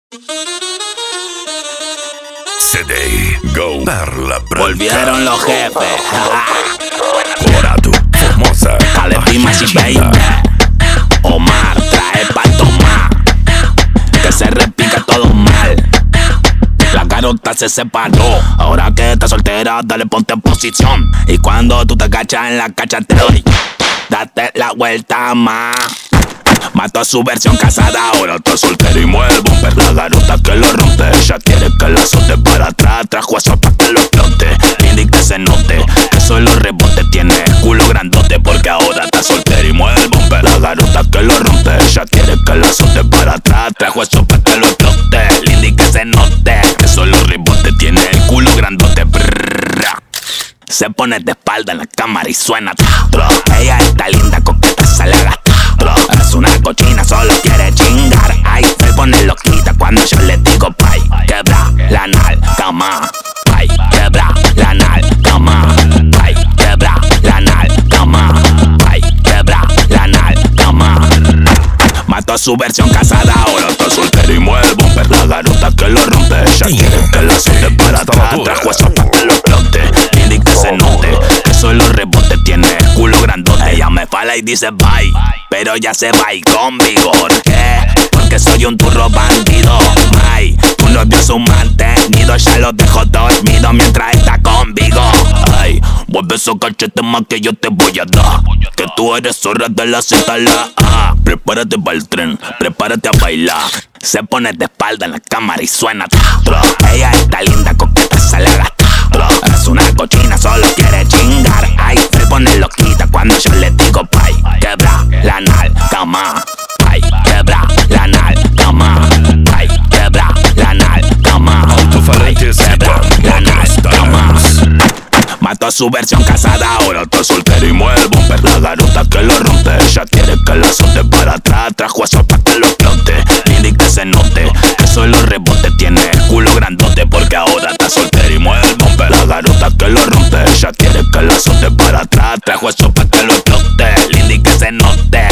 CD Go per la branca. Volvieron los jefes. Coratu, Formosa, Caletimas y 20. Omar trae pa' tomar. Que se repica todo mal. La garota se separó. Ahora que estás soltera, dale ponte en posición. Y cuando tú te agachas en la cacha te doy. Date la vuelta más. Mató a su versión casada, ahora está soltera y mueve el bumper. La garota que lo rompe, ella quiere que la azote para atrás. Trajo eso pa' que lo explote, y que se note que solo rebote. Tiene el culo grandote porque ahora está soltera y mueve el bumper. La garota que lo rompe, ella quiere que la azote para atrás. Trajo eso pa' que lo explote, y que se note que solo rebote. Tiene el culo grandote. Se pone de espalda en la cámara y suena. Ella está linda, coqueta, se le gasta. Es una cochina, solo quiere chingar. Ay, se pone loquita cuando yo le digo pay. Quebra la nalga más. Pay, quebra la nalga más. Pay, quebra la nalga más. Pay, quebra la nalga más. Mató a su versión casada, ahora está soltera y mueve el bumper. La garota que lo rompe, ella quiere que la suelte para atrás. Trajo eso pa' que lo explote, y que se note que solo rebote. Tiene el culo grandote. Ella me fala y dice bye, pero ya se va y con vigor. ¿Qué? Porque soy un turro bandido. Ay, tu novio es un mantenido, ya lo dejo dormido mientras está conmigo. Ay, vuelve esos cachetes más que yo te voy a dar. Que tú eres zorra de la Z, la A. Prepárate para el tren, prepárate a bailar. Se pone de espalda en la cámara y suena. Ella está linda, coqueta, se le gasta. Es una cochina, solo quiere chingar. Ay, se pone loquita cuando yo le digo pay. Quebra la nalga más. Pay, quebra la nalga más. Pay, quebra la nalga más. Altofarentes, quebra la nalga más. Mató a su versión casada, ahora está soltera y mueve el bumper. La garota que lo rompe, ella quiere que la azote para atrás. Trajo eso pa' que lo explote, y que se note que solo rebote. Tiene el culo grandote porque ahora está soltera y mueve el bumper. La garota que lo rompe, ella quiere que la azote para atrás. Trajo eso pa' que lo explote, y que se note